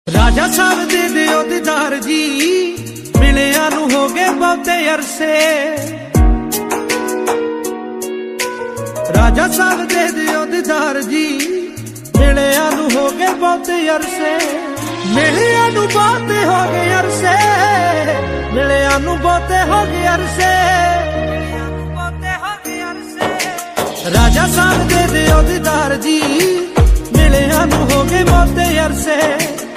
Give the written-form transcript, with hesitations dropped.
राजा साहब दे दियो दीदार जी, मिलिया नू हो गए बहुते अरसे। राजा साहब दे दियो दीदार जी, मिलिया नू हो गए बहुते अरसे। मिलिया नू बहुते हो गए अरसे, मिलिया नू बहुते हो गए अरसे। राजा साहब दे दियो दीदार जी, मिलिया नू हो गए बहुते अरसे।